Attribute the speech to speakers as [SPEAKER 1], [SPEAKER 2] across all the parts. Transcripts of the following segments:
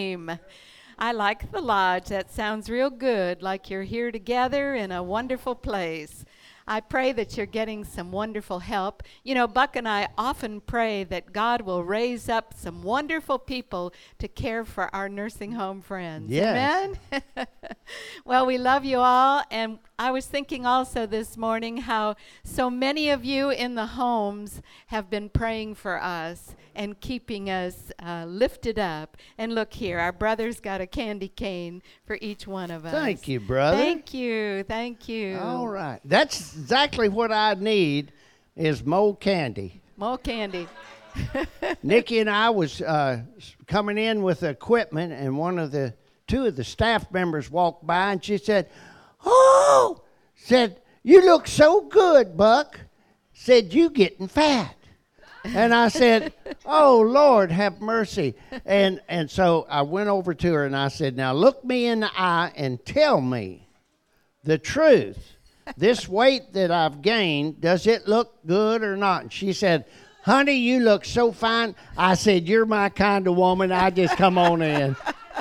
[SPEAKER 1] name. I like the lodge. That sounds real good, like you're here together in a wonderful place. I pray that you're getting some wonderful help. You know, Buck and I often pray that God will raise up some wonderful people to care for our nursing home friends.
[SPEAKER 2] Yes.
[SPEAKER 1] Amen? Well, we love you all. And I was thinking also this morning how so many of you in the homes have been praying for us and keeping us lifted up. And look here, our brother's got a candy cane for each one of us.
[SPEAKER 2] Thank you, brother.
[SPEAKER 1] Thank you. Thank you.
[SPEAKER 2] All right. That's exactly what I need is more candy.
[SPEAKER 1] More candy.
[SPEAKER 2] Nikki and I was coming in with equipment, and two of the staff members walked by, and she said, "Oh," said, "you look so good, Buck." Said, "You getting fat." And I said, "Oh, Lord, have mercy." And so I went over to her and I said, "Now look me in the eye and tell me the truth. This weight that I've gained, does it look good or not?" And she said, "Honey, you look so fine." I said, "You're my kind of woman. I just come on in."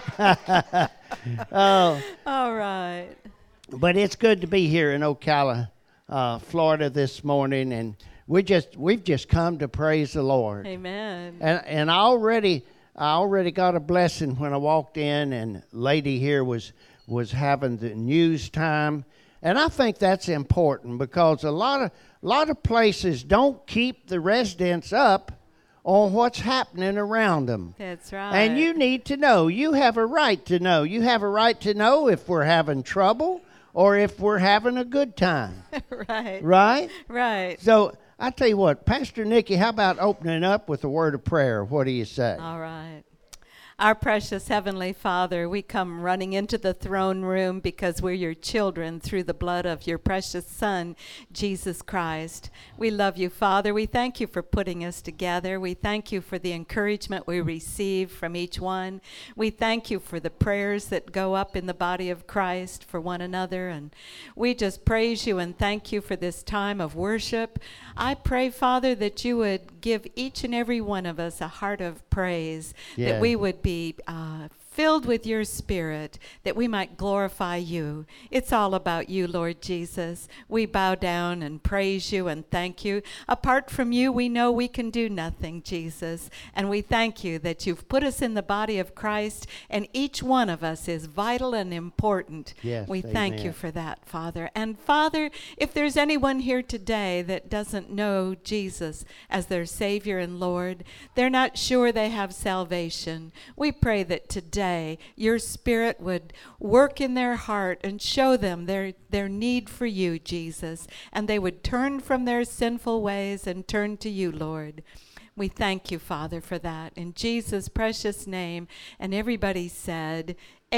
[SPEAKER 1] All right.
[SPEAKER 2] But it's good to be here in Ocala, Florida this morning, and we've just come to praise the Lord.
[SPEAKER 1] Amen.
[SPEAKER 2] And I already got a blessing when I walked in, and lady here was having the news time, and I think that's important because a lot of places don't keep the residents up on what's happening around them.
[SPEAKER 1] That's right.
[SPEAKER 2] And you need to know. You have a right to know. You have a right to know if we're having trouble or if we're having a good time.
[SPEAKER 1] Right.
[SPEAKER 2] Right?
[SPEAKER 1] Right.
[SPEAKER 2] So I tell you what, Pastor Nikki, how about opening up with a word of prayer? What do you say?
[SPEAKER 1] All right. Our precious Heavenly Father, we come running into the throne room because we're your children through the blood of your precious Son, Jesus Christ. We love you, Father. We thank you for putting us together. We thank you for the encouragement we receive from each one. We thank you for the prayers that go up in the body of Christ for one another. And we just praise you and thank you for this time of worship. I pray, Father, that you would give each and every one of us a heart of praise, that we would be filled with your Spirit, that we might glorify you. It's all about you, Lord Jesus. We bow down and praise you and thank you. Apart from you, we know we can do nothing, Jesus. And we thank you that you've put us in the body of Christ, and each one of us is vital and important.
[SPEAKER 2] Yes,
[SPEAKER 1] we thank
[SPEAKER 2] amen.
[SPEAKER 1] you for that, Father. And Father, if there's anyone here today that doesn't know Jesus as their Savior and Lord, they're not sure they have salvation, we pray that today your Spirit would work in their heart and show them their need for you, Jesus, and they would turn from their sinful ways and turn to you, Lord. We thank you, Father, for that. In Jesus' precious name. And everybody said,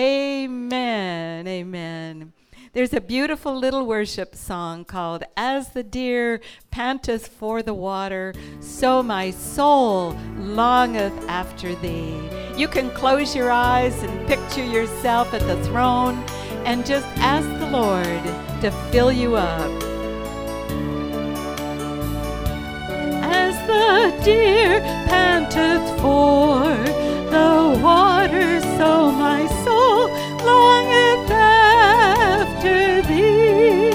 [SPEAKER 1] amen, amen. There's a beautiful little worship song called "As the Deer Panteth for the Water, So My Soul Longeth After Thee." You can close your eyes and picture yourself at the throne and just ask the Lord to fill you up. As the deer panteth for the water, so my soul longeth after thee.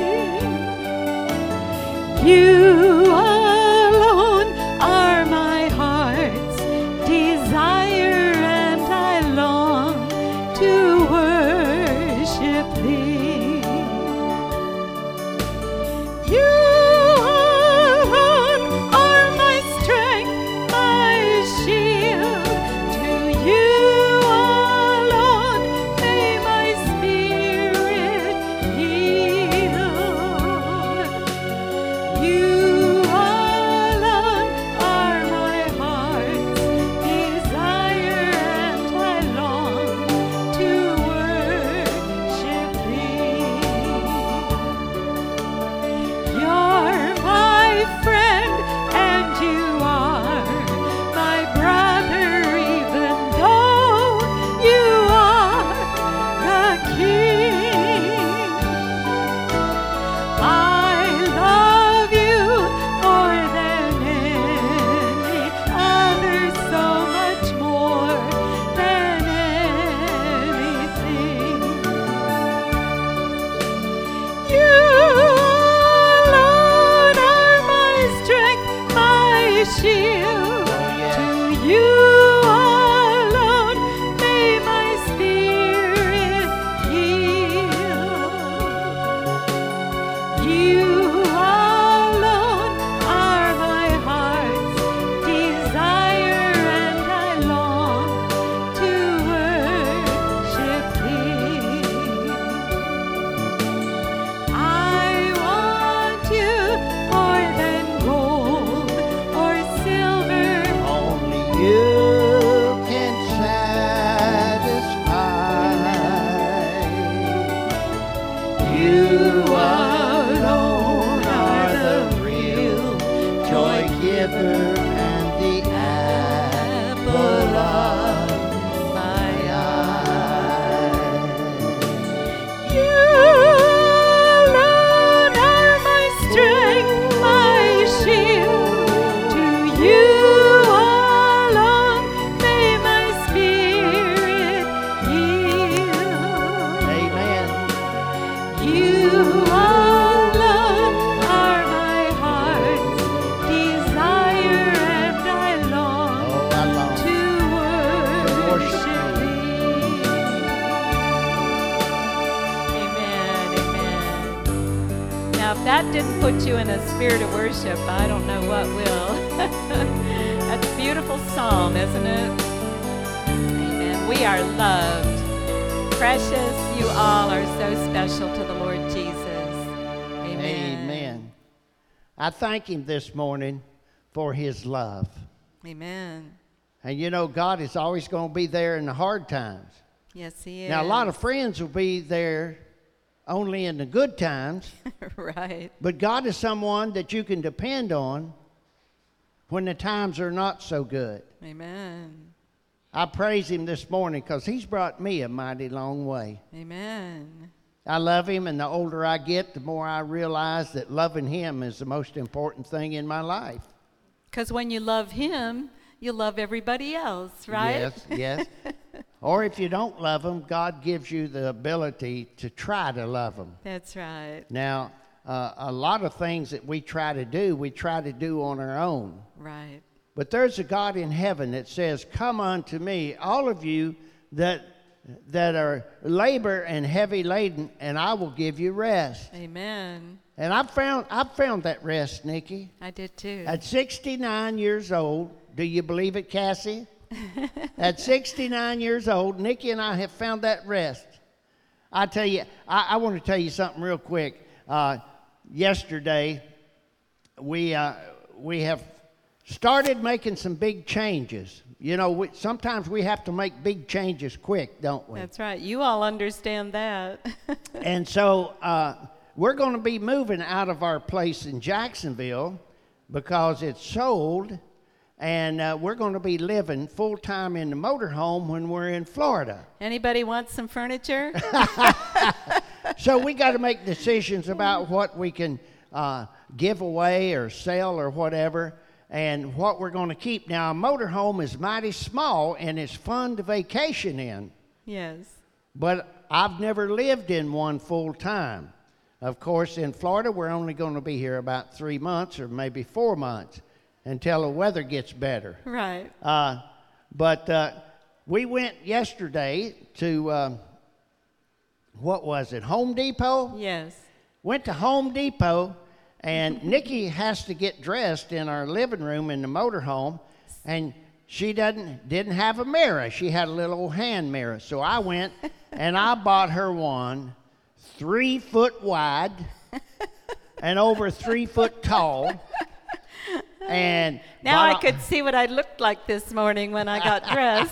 [SPEAKER 1] You alone are my heart's desire, and I long to worship thee. You alone are my strength, my shield. To you
[SPEAKER 2] river and the apple of my eye.
[SPEAKER 1] You alone are my strength, my shield. To you alone may my spirit yield.
[SPEAKER 2] Amen.
[SPEAKER 1] You alone are my heart's desire, and I long
[SPEAKER 2] Oh, I long
[SPEAKER 1] to
[SPEAKER 2] worship
[SPEAKER 1] worship thee. Amen, amen. Now, if that didn't put you in a spirit of worship, I don't know what will. That's a beautiful psalm, isn't it? Amen. We are loved. Precious, you all are so special to the Lord Jesus. Amen.
[SPEAKER 2] Amen. I thank him this morning for his love.
[SPEAKER 1] Amen.
[SPEAKER 2] And you know, God is always going to be there in the hard times.
[SPEAKER 1] Yes, he is.
[SPEAKER 2] Now, a lot of friends will be there only in the good times,
[SPEAKER 1] right.
[SPEAKER 2] but God is someone that you can depend on when the times are not so good.
[SPEAKER 1] Amen.
[SPEAKER 2] I praise him this morning because he's brought me a mighty long way.
[SPEAKER 1] Amen.
[SPEAKER 2] I love him, and the older I get, the more I realize that loving him is the most important thing in my life.
[SPEAKER 1] Because when you love him, you love everybody else, right?
[SPEAKER 2] Yes, yes. Or if you don't love him, God gives you the ability to try to love him.
[SPEAKER 1] That's right.
[SPEAKER 2] Now, a lot of things that we try to do on our own.
[SPEAKER 1] Right.
[SPEAKER 2] But there's a God in heaven that says, "Come unto me, all of you that are labor and heavy laden, and I will give you rest."
[SPEAKER 1] Amen.
[SPEAKER 2] And I've found that rest, Nikki.
[SPEAKER 1] I did too.
[SPEAKER 2] At 69 years old, do you believe it, Cassie? At 69 years old, Nikki and I have found that rest. I tell you, I want to tell you something real quick. Yesterday, we have started making some big changes. You know, sometimes we have to make big changes quick, don't we?
[SPEAKER 1] That's right. You all understand that.
[SPEAKER 2] And so we're going to be moving out of our place in Jacksonville because it's sold, and we're going to be living full-time in the motorhome when we're in Florida.
[SPEAKER 1] Anybody want some furniture?
[SPEAKER 2] So we got to make decisions about what we can give away or sell or whatever, and what we're going to keep. Now, a motorhome is mighty small, and it's fun to vacation in.
[SPEAKER 1] Yes.
[SPEAKER 2] But I've never lived in one full time. Of course, in Florida, we're only going to be here about 3 months or maybe 4 months until the weather gets better.
[SPEAKER 1] Right.
[SPEAKER 2] But we went yesterday to, what was it, Home Depot?
[SPEAKER 1] Yes.
[SPEAKER 2] Went to Home Depot, and Nikki has to get dressed in our living room in the motorhome, and she didn't have a mirror. She had a little old hand mirror. So I went and I bought her one 3 foot wide and over 3 foot tall. And
[SPEAKER 1] now I could see what I looked like this morning when I got dressed.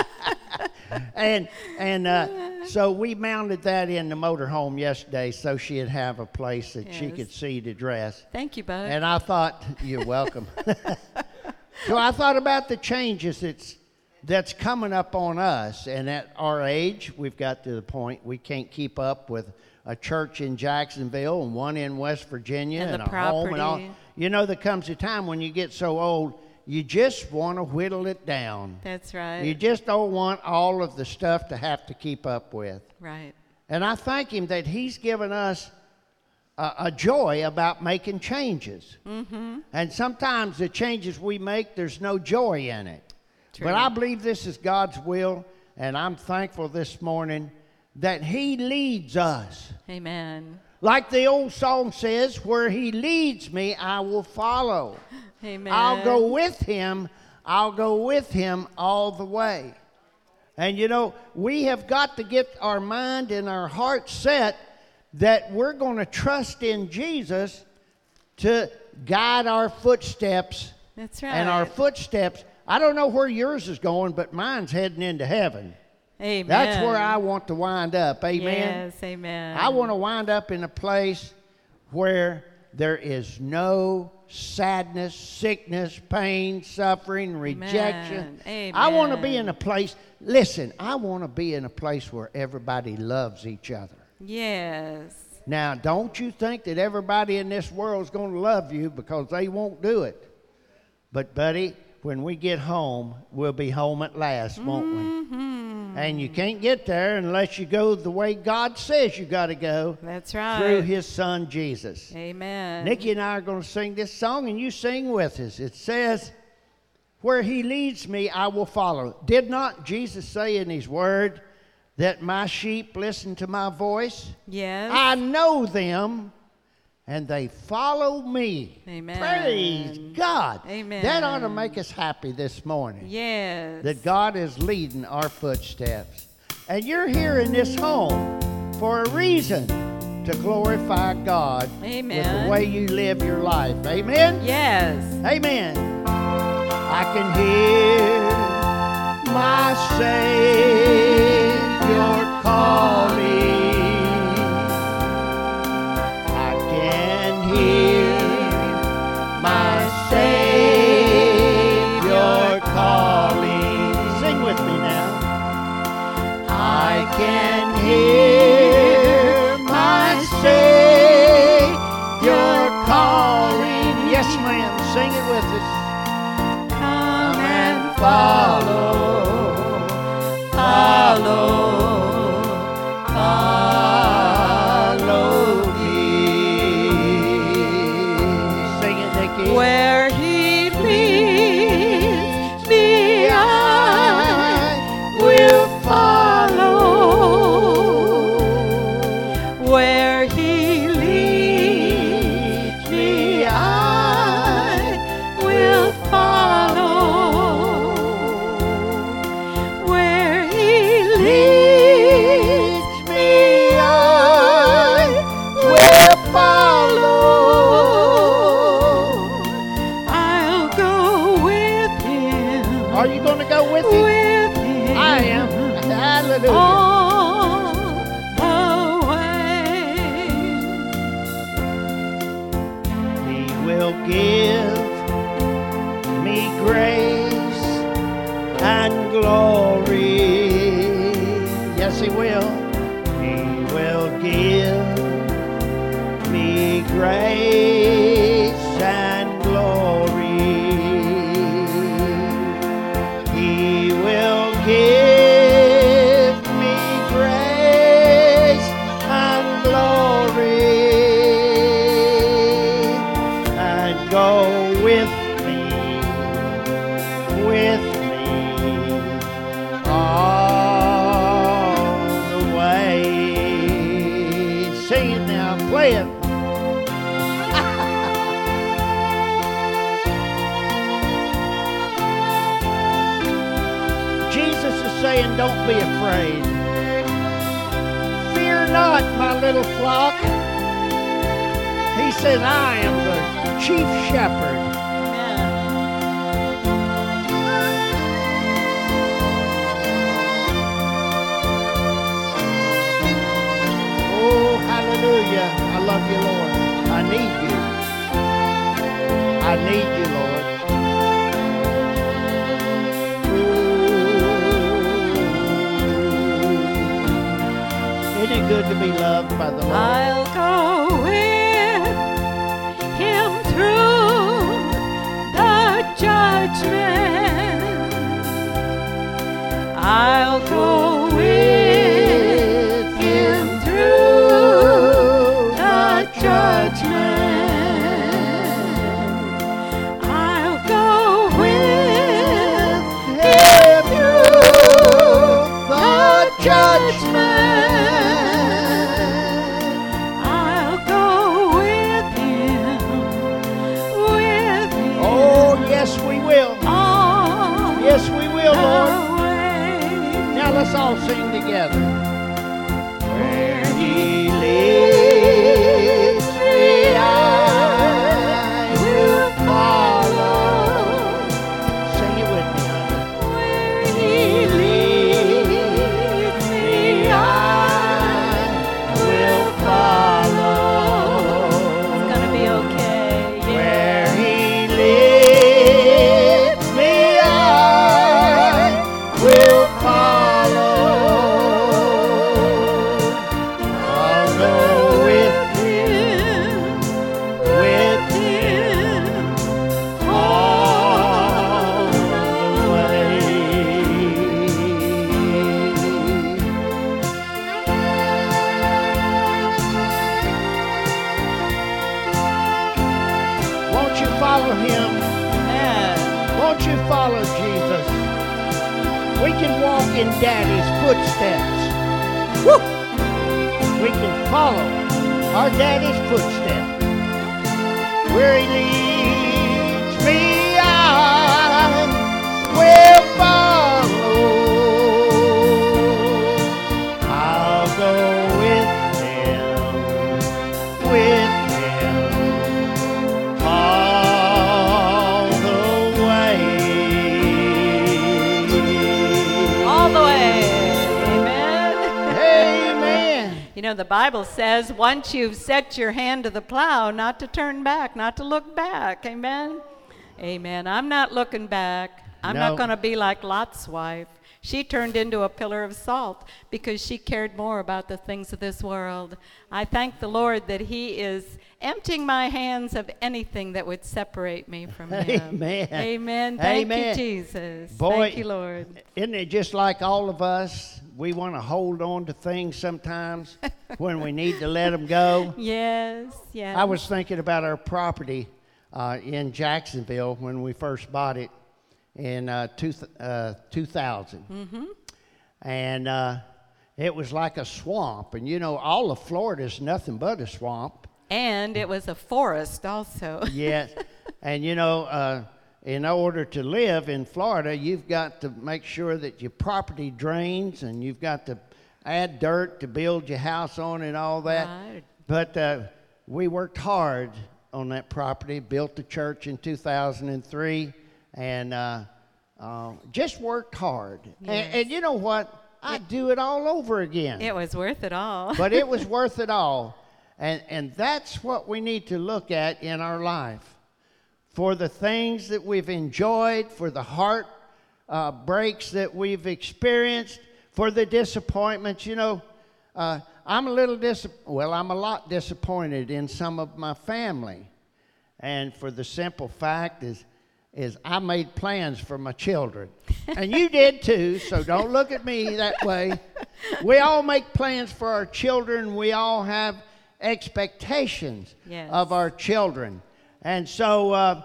[SPEAKER 2] So we mounted that in the motorhome yesterday so she'd have a place that she
[SPEAKER 1] Yes.
[SPEAKER 2] could see to dress.
[SPEAKER 1] Thank you, Bud.
[SPEAKER 2] And I thought, you're welcome. So I thought about the changes that's coming up on us. And at our age, we've got to the point we can't keep up with a church in Jacksonville and one in West Virginia
[SPEAKER 1] And
[SPEAKER 2] and
[SPEAKER 1] the
[SPEAKER 2] a home and all.
[SPEAKER 1] property.
[SPEAKER 2] You know, there comes a time when you get so old, you just want to whittle it down.
[SPEAKER 1] That's right.
[SPEAKER 2] You just don't want all of the stuff to have to keep up with.
[SPEAKER 1] Right.
[SPEAKER 2] And I thank him that he's given us a joy about making changes. Mm-hmm. And sometimes the changes we make, there's no joy in it.
[SPEAKER 1] True.
[SPEAKER 2] But I believe this is God's will, and I'm thankful this morning that he leads us.
[SPEAKER 1] Amen.
[SPEAKER 2] Like the old song says, where he leads me, I will follow.
[SPEAKER 1] Amen.
[SPEAKER 2] I'll go with him. I'll go with him all the way. And you know, we have got to get our mind and our heart set that we're going to trust in Jesus to guide our footsteps.
[SPEAKER 1] That's right.
[SPEAKER 2] And our footsteps, I don't know where yours is going, but mine's heading into heaven.
[SPEAKER 1] Amen.
[SPEAKER 2] That's where I want to wind up. Amen.
[SPEAKER 1] Yes, amen.
[SPEAKER 2] I want to wind up in a place where there is no sadness, sickness, pain, suffering, rejection.
[SPEAKER 1] Amen.
[SPEAKER 2] I want to be in a place, listen, I want to be in a place where everybody loves each other.
[SPEAKER 1] Yes.
[SPEAKER 2] Now, don't you think that everybody in this world is going to love you, because they won't do it. But, buddy, when we get home, we'll be home at last, won't we? And you can't get there unless you go the way God says you got to go.
[SPEAKER 1] That's right.
[SPEAKER 2] Through His Son, Jesus.
[SPEAKER 1] Amen.
[SPEAKER 2] Nikki and I are going to sing this song, and you sing with us. It says, where He leads me, I will follow. Did not Jesus say in His word that my sheep listen to my voice?
[SPEAKER 1] Yes.
[SPEAKER 2] I know them, and they follow me.
[SPEAKER 1] Amen.
[SPEAKER 2] Praise God.
[SPEAKER 1] Amen.
[SPEAKER 2] That ought to make us happy this morning.
[SPEAKER 1] Yes.
[SPEAKER 2] That God is leading our footsteps. And you're here in this home for a reason, to glorify God.
[SPEAKER 1] Amen.
[SPEAKER 2] With the way you live your life. Amen?
[SPEAKER 1] Yes.
[SPEAKER 2] Amen. I can hear my Savior calling. I can hear my Savior calling. Sing with me now. I can hear my Savior calling. Yes, ma'am. Sing it with us.
[SPEAKER 1] Come and
[SPEAKER 2] Follow, follow, follow me. Sing it, Nikki.
[SPEAKER 1] Where He leads me, I will follow. Where He leads me, I will follow. Where He leads me, I will follow. I'll go with Him.
[SPEAKER 2] Are you going to go with him?
[SPEAKER 1] With Him.
[SPEAKER 2] I am. Hallelujah.
[SPEAKER 1] All the way.
[SPEAKER 2] He will give me grace and glory. Yes, He will. He will give me grace and glory. He will give me grace and glory, and go with me all the way. Sing it now, play it. Jesus is saying, don't be afraid. Fear not, my little flock. He says, I am the chief shepherd.
[SPEAKER 1] Amen.
[SPEAKER 2] Oh, hallelujah. I love you, Lord. I need you. I need you, Lord. Isn't it good to be loved by the Lord?
[SPEAKER 1] I'll go with Him through the judgment. I'll go with Him through the judgment. I'll go with Him through the judgment. I'll go with Him, with Him.
[SPEAKER 2] Oh, yes, we will.
[SPEAKER 1] All
[SPEAKER 2] Yes, we will, Lord.
[SPEAKER 1] the way.
[SPEAKER 2] Now let's all sing together. Where He leads me, I will follow. Sing it with me, honey.
[SPEAKER 1] Where He leads me, I
[SPEAKER 2] will follow.
[SPEAKER 1] It's gonna be okay.
[SPEAKER 2] follow Jesus. We can walk in Daddy's footsteps. Woo! We can follow our Daddy's footsteps. Where He leads me, I will follow. I'll go with Him all the way.
[SPEAKER 1] All the way. Amen.
[SPEAKER 2] Amen.
[SPEAKER 1] You know, the Bible says once you've set your hand to the plow, not to turn back, not to look back. Amen. Amen. I'm not looking back. I'm
[SPEAKER 2] No.
[SPEAKER 1] not going to be like Lot's wife. She turned into a pillar of salt because she cared more about the things of this world. I thank the Lord that He is emptying my hands of anything that would separate me from Him.
[SPEAKER 2] Amen.
[SPEAKER 1] Amen. Thank
[SPEAKER 2] Amen.
[SPEAKER 1] you, Jesus.
[SPEAKER 2] Boy,
[SPEAKER 1] Thank you, Lord.
[SPEAKER 2] Isn't it just like all of us? We want to hold on to things sometimes when we need to let them go.
[SPEAKER 1] Yes, yes.
[SPEAKER 2] I was thinking about our property in Jacksonville when we first bought it in 2000. And it was like a swamp. And you know, all of Florida is nothing but a swamp.
[SPEAKER 1] And it was a forest also.
[SPEAKER 2] Yes. And you know, in order to live in Florida, you've got to make sure that your property drains, and you've got to add dirt to build your house on and all that.
[SPEAKER 1] Right.
[SPEAKER 2] But we worked hard on that property, built the church in 2003, and just worked hard.
[SPEAKER 1] Yes.
[SPEAKER 2] And you know what? I'd do it all over again.
[SPEAKER 1] It was worth it all.
[SPEAKER 2] But it was worth it all. And that's what we need to look at in our life. For the things that we've enjoyed, for the heart breaks that we've experienced, for the disappointments. You know, I'm a lot disappointed in some of my family. And for the simple fact is I made plans for my children. And you did too, so don't look at me that way. We all make plans for our children. We all have expectations
[SPEAKER 1] Yes.
[SPEAKER 2] of our children. And so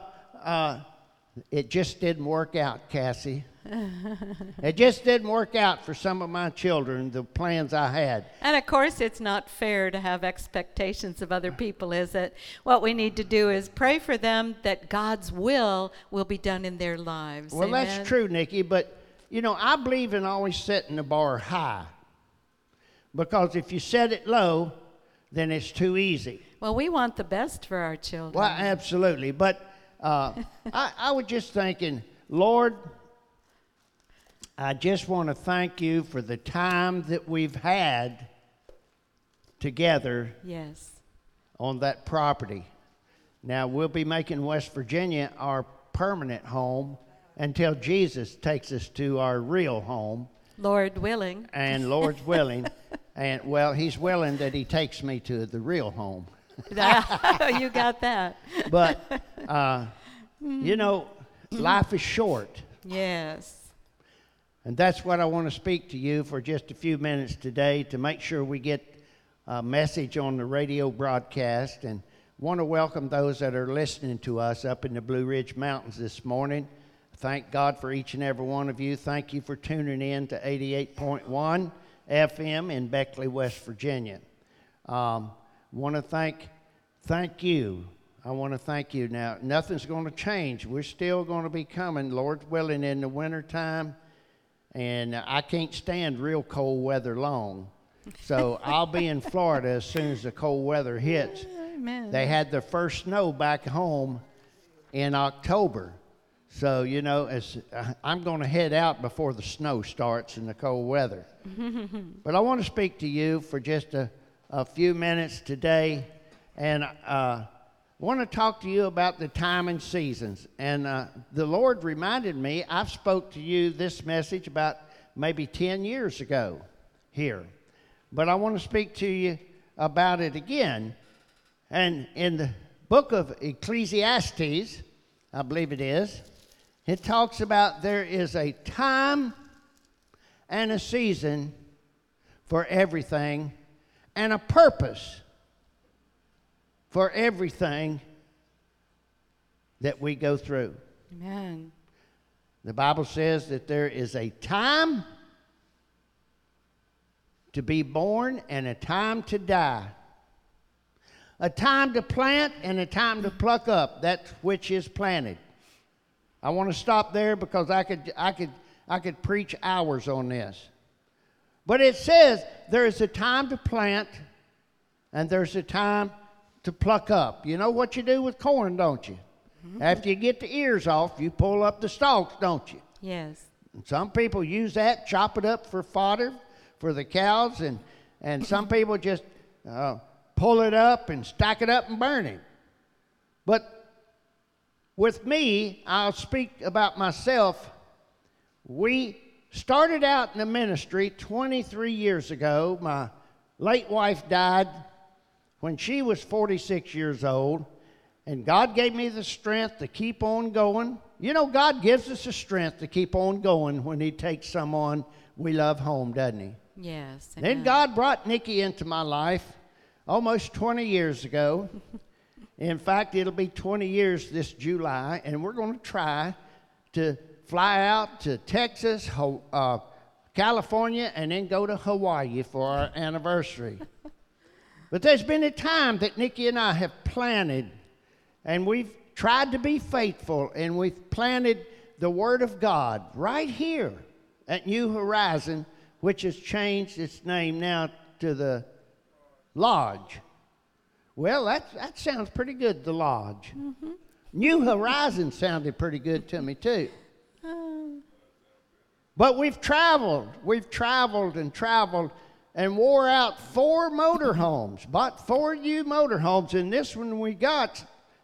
[SPEAKER 2] it just didn't work out, Cassie. It just didn't work out for some of my children, the plans I had.
[SPEAKER 1] And of course, it's not fair to have expectations of other people, is it? What we need to do is pray for them that God's will be done in their lives.
[SPEAKER 2] Well,
[SPEAKER 1] Amen?
[SPEAKER 2] that's true, Nikki, but, you know, I believe in always setting the bar high. Because if you set it low, then it's too easy.
[SPEAKER 1] Well, we want the best for our children.
[SPEAKER 2] Well, absolutely. But I was just thinking, Lord, I just want to thank you for the time that we've had together
[SPEAKER 1] Yes.
[SPEAKER 2] on that property. Now, we'll be making West Virginia our permanent home until Jesus takes us to our real home.
[SPEAKER 1] Lord willing.
[SPEAKER 2] And Lord's willing. And, well, He's willing that He takes me to the real home.
[SPEAKER 1] You got that.
[SPEAKER 2] But, you know, life is short.
[SPEAKER 1] Yes.
[SPEAKER 2] And that's what I want to speak to you for just a few minutes today to make sure we get a message on the radio broadcast. And want to welcome those that are listening to us up in the Blue Ridge Mountains this morning. Thank God for each and every one of you. Thank you for tuning in to 88.1 FM in Beckley, West Virginia. Want to thank you. I want to thank you. Now, nothing's going to change. We're still going to be coming, Lord willing, in the wintertime. And I can't stand real cold weather long. So I'll be in Florida as soon as the cold weather hits.
[SPEAKER 1] Amen.
[SPEAKER 2] They had their first snow back home in October. So, you know, I'm going to head out before the snow starts and the cold weather. But I want to speak to you for just a few minutes today. And I want to talk to you about the time and seasons. And the Lord reminded me, I've spoke to you this message about maybe 10 years ago here. But I want to speak to you about it again. And in the book of Ecclesiastes, I believe it is, it talks about there is a time and a season for everything and a purpose for everything that we go through.
[SPEAKER 1] Amen.
[SPEAKER 2] The Bible says that there is a time to be born and a time to die. A time to plant and a time to pluck up that which is planted. I want to stop there because I could preach hours on this. But it says there's a time to plant and there's a time to pluck up. You know what you do with corn, don't you? Mm-hmm. After you get the ears off, you pull up the stalks, don't you?
[SPEAKER 1] Yes.
[SPEAKER 2] And some people use that, chop it up for fodder for the cows, and some people just pull it up and stack it up and burn it. But with me, I'll speak about myself. We started out in the ministry 23 years ago. My late wife died when she was 46 years old, and God gave me the strength to keep on going. You know, God gives us the strength to keep on going when He takes someone we love home, doesn't He?
[SPEAKER 1] Yes.
[SPEAKER 2] Then God brought Nikki into my life almost 20 years ago. In fact, it'll be 20 years this July, and we're going to try to fly out to Texas, California, and then go to Hawaii for our anniversary. But there's been a time that Nikki and I have planted, and we've tried to be faithful, and we've planted the Word of God right here at New Horizon, which has changed its name now to the Lodge. Well, that sounds pretty good, the Lodge. Mm-hmm. New Horizon sounded pretty good to me, too. But we've traveled and wore out 4 motorhomes, bought 4 new motorhomes, and this one we got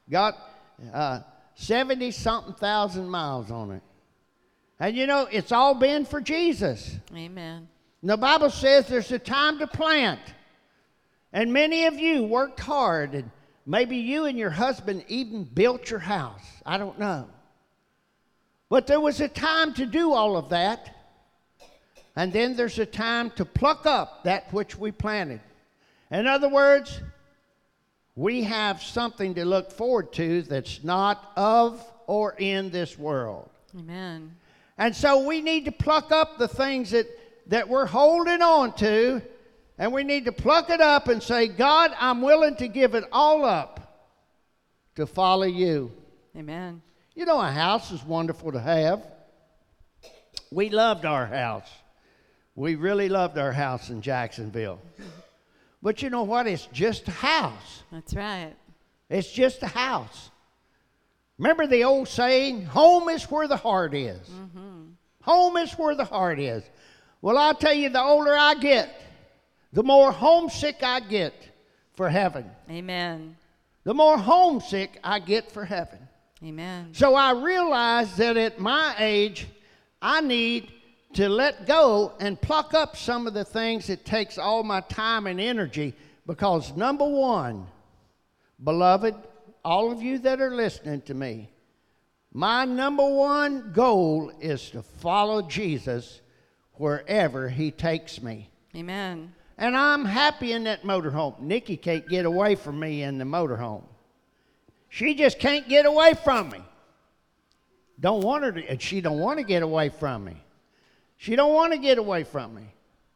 [SPEAKER 2] 70-something thousand miles on it. And you know, it's all been for Jesus.
[SPEAKER 1] Amen.
[SPEAKER 2] And the Bible says there's a time to plant. And many of you worked hard, and maybe you and your husband even built your house. I don't know. But there was a time to do all of that. And then there's a time to pluck up that which we planted. In other words, we have something to look forward to that's not of or in this world.
[SPEAKER 1] Amen.
[SPEAKER 2] And so we need to pluck up the things that we're holding on to, and we need to pluck it up and say, God, I'm willing to give it all up to follow you.
[SPEAKER 1] Amen.
[SPEAKER 2] You know, a house is wonderful to have. We loved our house. We really loved our house in Jacksonville. But you know what? It's just a house.
[SPEAKER 1] That's right.
[SPEAKER 2] It's just a house. Remember the old saying, home is where the heart is. Mm-hmm. Home is where the heart is. Well, I'll tell you, the older I get, the more homesick I get for heaven.
[SPEAKER 1] Amen.
[SPEAKER 2] The more homesick I get for heaven.
[SPEAKER 1] Amen.
[SPEAKER 2] So I realize that at my age, I need to let go and pluck up some of the things that takes all my time and energy, because number one, beloved, all of you that are listening to me, my number one goal is to follow Jesus wherever He takes me.
[SPEAKER 1] Amen.
[SPEAKER 2] And I'm happy in that motorhome. Nikki can't get away from me in the motorhome. She just can't get away from me. Don't want her to, and she don't want to get away from me. She don't want to get away from me.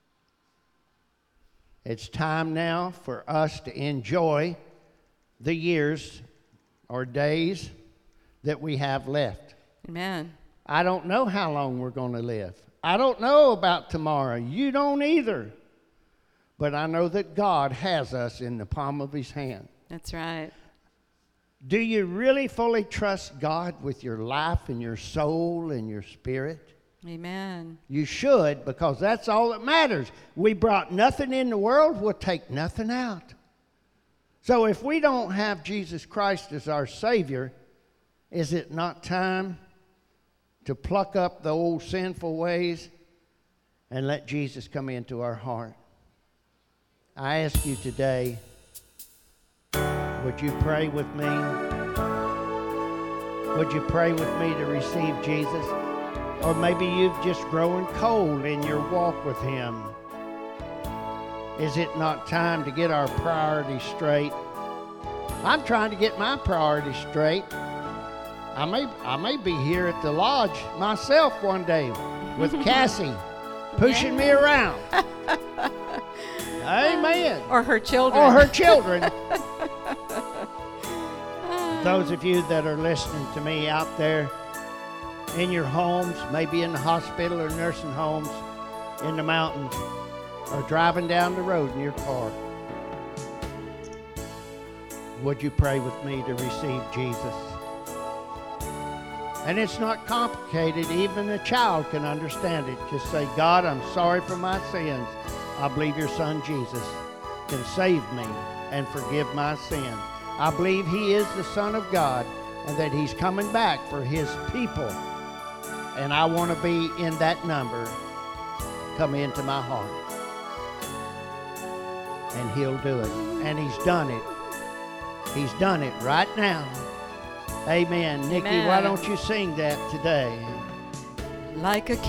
[SPEAKER 2] It's time now for us to enjoy the years or days that we have left.
[SPEAKER 1] Amen.
[SPEAKER 2] I don't know how long we're going to live. I don't know about tomorrow. You don't either. But I know that God has us in the palm of His hand.
[SPEAKER 1] That's right.
[SPEAKER 2] Do you really fully trust God with your life and your soul and your spirit?
[SPEAKER 1] Amen.
[SPEAKER 2] You should, because that's all that matters. We brought nothing in the world, we'll take nothing out. So if we don't have Jesus Christ as our Savior, is it not time to pluck up the old sinful ways and let Jesus come into our heart? I ask you today, would you pray with me? Would you pray with me to receive Jesus? Or maybe you've just grown cold in your walk with Him. Is it not time to get our priorities straight? I'm trying to get my priorities straight. I may be here at the lodge myself one day with Cassie pushing me around. Amen.
[SPEAKER 1] Or her children.
[SPEAKER 2] Or her children. Those of you that are listening to me out there in your homes, maybe in the hospital or nursing homes, in the mountains, or driving down the road in your car, would you pray with me to receive Jesus? And it's not complicated. Even a child can understand it. Just say, God, I'm sorry for my sins. I believe your son Jesus can save me and forgive my sins. I believe he is the Son of God and that he's coming back for his people. And I want to be in that number. Come into my heart. And he'll do it. And he's done it. He's done it right now. Amen. Nikki, why don't you sing that today?
[SPEAKER 1] Like a